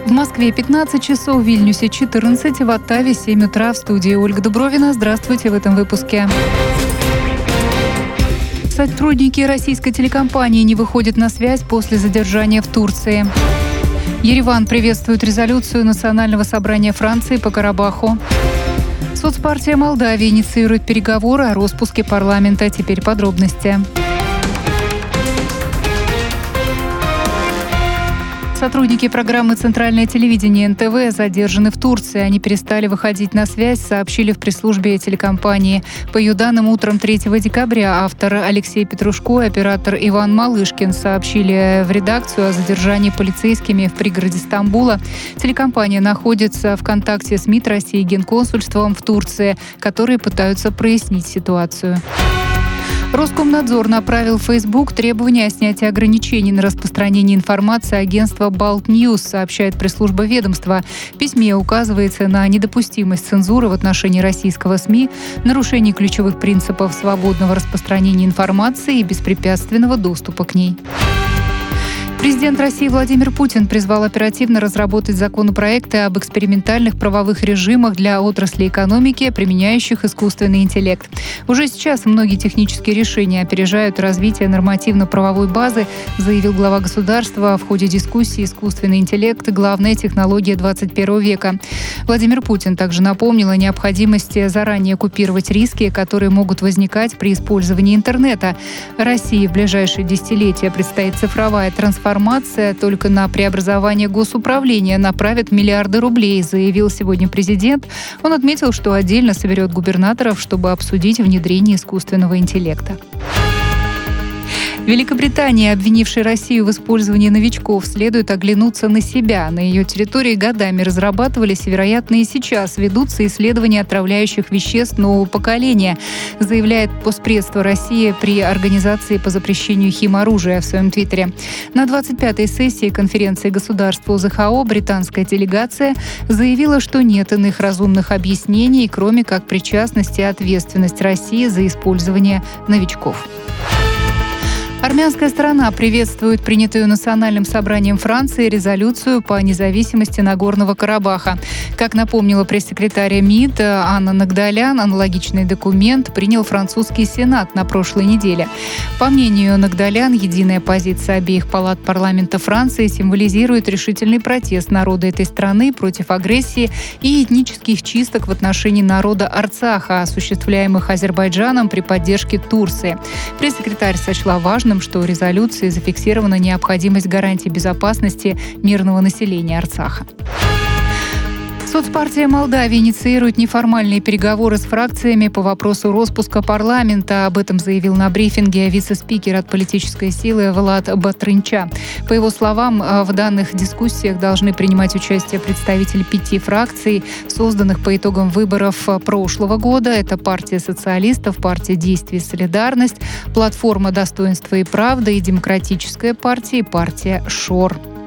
В Москве 15 часов, в Вильнюсе 14, в Оттаве 7 утра. В студии Ольга Дубровина. Здравствуйте в этом выпуске. Сотрудники российской телекомпании не выходят на связь после задержания в Турции. Ереван приветствует резолюцию Национального собрания Франции по Карабаху. Соцпартия Молдавии инициирует переговоры о распуске парламента. Теперь подробности. Сотрудники программы «Центральное телевидение» НТВ задержаны в Турции. Они перестали выходить на связь, сообщили в пресс-службе телекомпании. По ее данным, утром 3 декабря автор Алексей Петрушко и оператор Иван Малышкин сообщили в редакцию о задержании полицейскими в пригороде Стамбула. Телекомпания находится в контакте с МИД России и Генконсульством в Турции, которые пытаются прояснить ситуацию. Роскомнадзор направил в Facebook требования о снятии ограничений на распространение информации агентства Balt News, сообщает пресс-служба ведомства. В письме указывается на недопустимость цензуры в отношении российского СМИ, нарушение ключевых принципов свободного распространения информации и беспрепятственного доступа к ней. Президент России Владимир Путин призвал оперативно разработать законопроекты об экспериментальных правовых режимах для отрасли экономики, применяющих искусственный интеллект. Уже сейчас многие технические решения опережают развитие нормативно-правовой базы, заявил глава государства в ходе дискуссии «Искусственный интеллект. Главная технология 21 века». Владимир Путин также напомнил о необходимости заранее купировать риски, которые могут возникать при использовании интернета. России в ближайшие десятилетия предстоит цифровая трансформация. Только на преобразование госуправления направят миллиарды рублей, заявил сегодня президент. Он отметил, что отдельно соберет губернаторов, чтобы обсудить внедрение искусственного интеллекта. Великобритания, обвинившая Россию в использовании новичков, следует оглянуться на себя. На ее территории годами разрабатывались и, вероятно, и сейчас ведутся исследования отравляющих веществ нового поколения, заявляет Постпредство России при Организации по запрещению химоружия в своем твиттере. На 25-й сессии конференции государств ОЗХО британская делегация заявила, что нет иных разумных объяснений, кроме как причастность и ответственность России за использование новичков. Армянская сторона приветствует принятую Национальным собранием Франции резолюцию по независимости Нагорного Карабаха. Как напомнила пресс-секретарь МИД Анна Нагдалян, аналогичный документ принял французский Сенат на прошлой неделе. По мнению Нагдалян, единая позиция обеих палат парламента Франции символизирует решительный протест народа этой страны против агрессии и этнических чисток в отношении народа Арцаха, осуществляемых Азербайджаном при поддержке Турции. Пресс-секретарь сочла важным, что в резолюции зафиксирована необходимость гарантии безопасности мирного населения Арцаха. Соцпартия Молдавии инициирует неформальные переговоры с фракциями по вопросу распуска парламента. Об этом заявил на брифинге вице-спикер от политической силы Влад Батрынча. По его словам, в данных дискуссиях должны принимать участие представители 5 фракций, созданных по итогам выборов прошлого года. Это партия социалистов, партия действий и солидарность, платформа достоинства и правда и демократическая партия и партия ШОР.